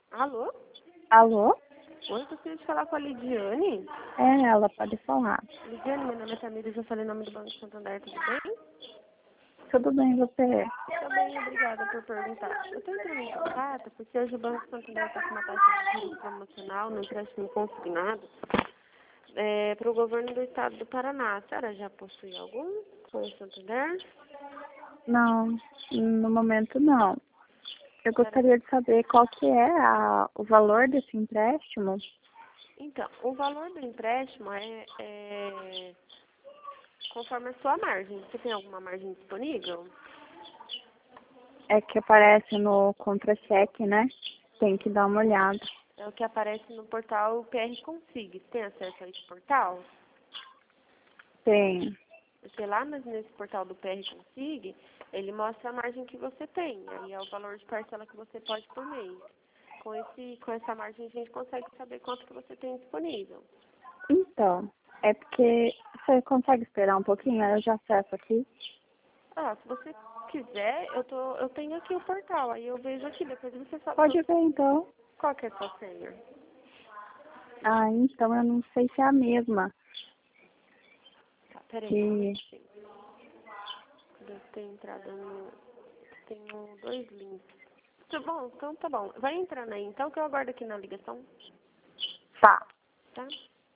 Alô? Alô? Oi, gostaria de falar com a Lidiane. É ela, pode falar. Lidiane, meu nome é Tamires, eu falei em nome do Banco Santander, tudo bem? Tudo bem, você? Tudo bem, obrigada por perguntar. Eu estou entrando em contato porque hoje o Banco Santander está com uma taxa de juros promocional no empréstimo consignado para o governo do estado do Paraná. A senhora já possui algum com o Santander? Não, no momento não. Eu Senhora- gostaria de saber qual que é o valor desse empréstimo. Então, o valor do empréstimo é conforme a sua margem. Você tem alguma margem disponível? É que aparece no contra-cheque, né? Tem que dar uma olhada. É o que aparece no portal PR Consig. Tem acesso a esse portal? Tem. Porque lá nesse portal do PR Consig, ele mostra a margem que você tem. Aí é o valor de parcela que você pode por mês. Com essa margem a gente consegue saber quanto que você tem disponível. Então, é porque você consegue esperar um pouquinho? Aí eu já acesso aqui. Ah, se você quiser, eu tenho aqui o portal. Aí eu vejo aqui, depois você sabe Pode ver então. qual que é a sua senha. Ah, então eu não sei se é a mesma. Tá, peraí, só um Que minutinho. Deve ter entrada no... Tenho 2 links. Tá bom, então tá bom. Vai entrando aí, então, que eu aguardo aqui na ligação, tá. tá?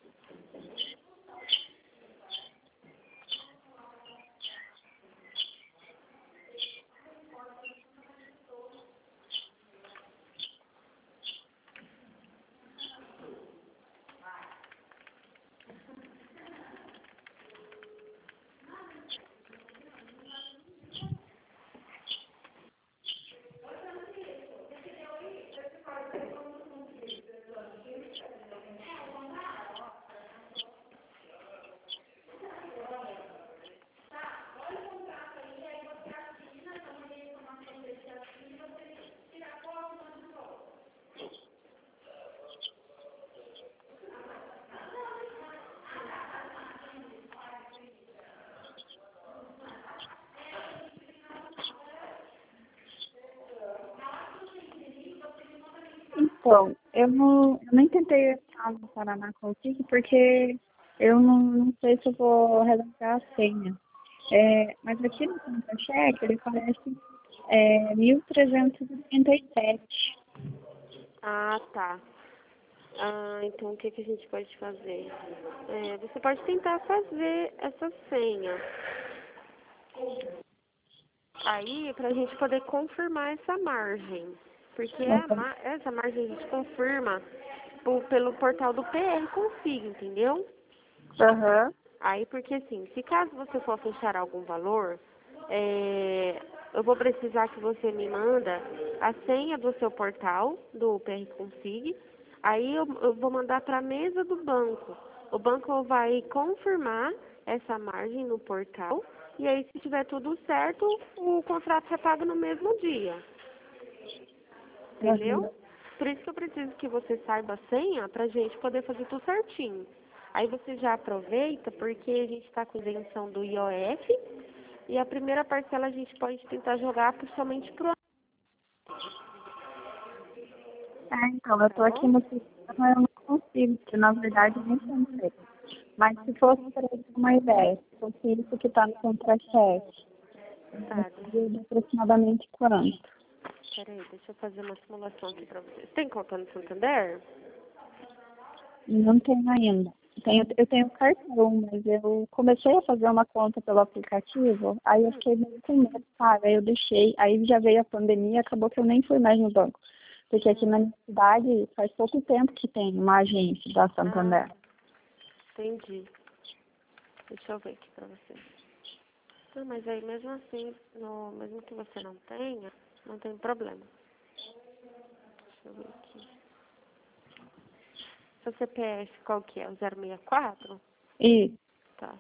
Então, eu nem tentei entrar no Paraná contigo porque eu não sei se eu vou relembrar a senha. Mas aqui no contra-cheque ele parece 1.337. Ah, tá. Ah, então o que que a gente pode fazer? Você pode tentar fazer essa senha. Aí, pra gente poder confirmar essa margem. Porque essa margem a gente confirma pelo portal do PR Consigo, entendeu? Aham. Aí, porque assim, se caso você for fechar algum valor, eu vou precisar que você me manda a senha do seu portal, do PR Consig. Aí eu vou mandar para a mesa do banco. O banco vai confirmar essa margem no portal. E aí, se tiver tudo certo, o contrato é pago no mesmo dia. Entendeu? Aham. Por isso que eu preciso que você saiba a senha pra gente poder fazer tudo certinho. Aí você já aproveita porque a gente está com isenção do IOF e a primeira parcela a gente pode tentar jogar somente pro ano, Então, eu tá tô aqui bom? no sistema, eu não consigo, porque na verdade eu nem pensei. Mas se fosse para eu ter uma ideia, se fosse isso que está no contra-cheque, Tá, seria de aproximadamente quanto? peraí, deixa eu fazer uma simulação aqui pra você. Você tem conta no Santander? Não tenho ainda. Eu tenho cartão, mas eu comecei a fazer uma conta pelo aplicativo, aí eu fiquei meio com medo, sabe? Aí eu deixei, aí já veio a pandemia, acabou que eu nem fui mais no banco. Porque aqui na minha cidade faz pouco tempo que tem uma agência da Ah, Santander. entendi. Deixa eu ver aqui pra você. Não, mas aí mesmo assim, mesmo que você não tenha, não tem problema. Deixa eu ver aqui. Seu CPF qual que é? O 064? E Tá.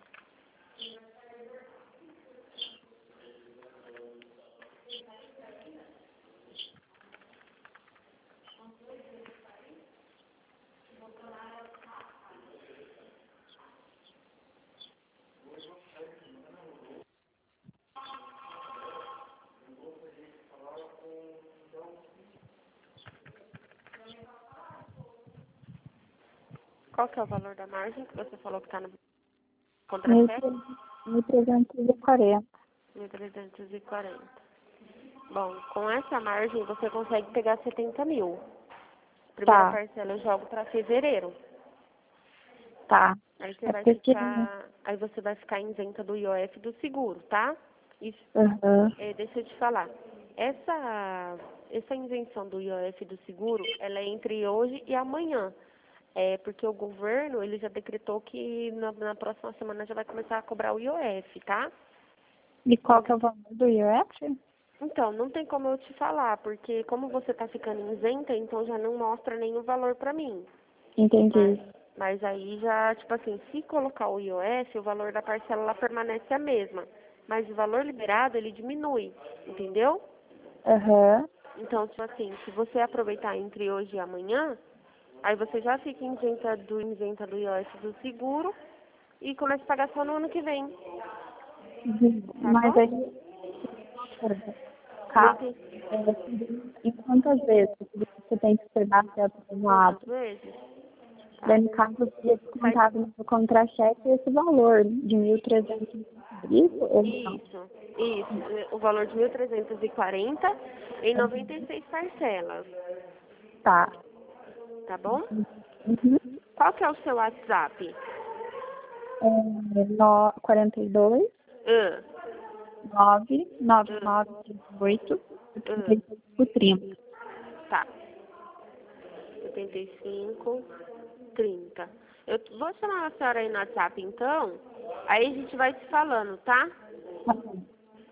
Qual que é o valor da margem que você falou que está no Mil contra-cheque? 1.340. 1.340. Bom, com essa margem você consegue pegar 70 mil. Primeira Tá, parcela eu jogo para fevereiro. tá. Aí você É vai porque... ficar, aí você vai ficar isenta do IOF do seguro, tá? Isso, Aham. deixa eu te falar. Essa isenção do IOF do seguro, ela é entre hoje e amanhã. Porque o governo, ele já decretou que na próxima semana já vai começar a cobrar o IOF, tá? E qual que é o valor do IOF? Então, não tem como eu te falar, porque como você tá ficando isenta, então já não mostra nenhum valor pra mim. Entendi. Mas aí já, tipo assim, se colocar o IOF, o valor da parcela lá permanece a mesma. Mas o valor liberado, ele diminui, entendeu? Aham. Então, tipo assim, se você aproveitar entre hoje e amanhã, aí você já fica isenta do IOF do seguro e começa a pagar só no ano que vem, tá Mas bom? aí, Não tá. tem Em quantas vezes você tem que esperar ser quantas aprovado? vezes? Daí, no caso, seria Faz descontado no contra-cheque esse valor de 1.300. Isso ou não? isso. O valor de 1.340 em 96 parcelas, Tá. tá bom? Uhum. Qual que é o seu WhatsApp? 42 Ah, 99938 ah, 30. tá. 75, 30. Eu vou chamar a senhora aí no WhatsApp, então. Aí a gente vai se falando, tá? Tá bom.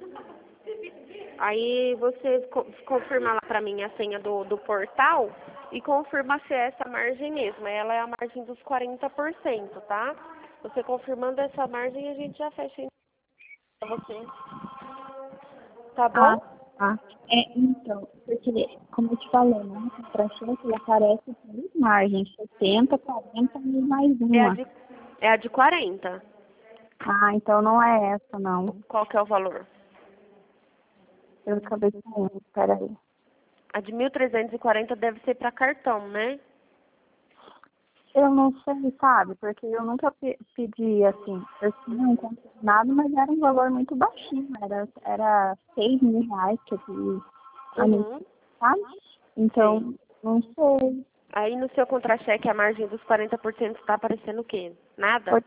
Aí você confirma lá pra mim a senha do portal e confirma se é essa margem mesmo. Ela é a margem dos 40%, tá? Você confirmando essa margem, a gente já fecha pra você. Tá Ah, bom? tá. Então, porque, como eu te falei, né, no contra-cheque ele aparece três margens, 70, 40 e mais É a uma. de, é a de 40. Ah, então não é essa, não. Qual que é o valor? Eu acabei de falar, peraí. A de 1.340 deve ser para cartão, né? Eu não sei, sabe, porque eu nunca pedi, assim, eu tinha um consignado, mas era um valor muito baixinho, era 6.000 que eu pedi a mim, Uhum. sabe? Sei. Então, não sei, Aí no seu contra-cheque a margem dos 40% está aparecendo o quê? Nada?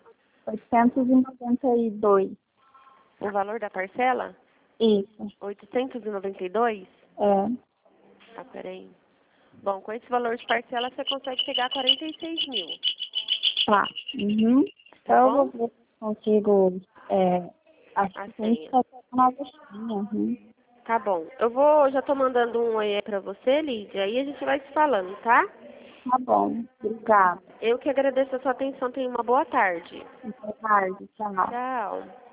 892. O valor da parcela? Isso, 892? é, Tá, peraí. Bom, com esse valor de parcela você consegue pegar 46 mil, tá. Uhum. tá Então eu vou bom? ver se consigo, acho A que tem que senha. fazer uma vestinha. Uhum. Tá bom. Já tô mandando um oi pra você, Lídia, aí a gente vai se falando, tá? Tá bom, obrigada. Eu que agradeço a sua atenção. Tenha uma boa tarde. Boa tarde, tchau. Tchau.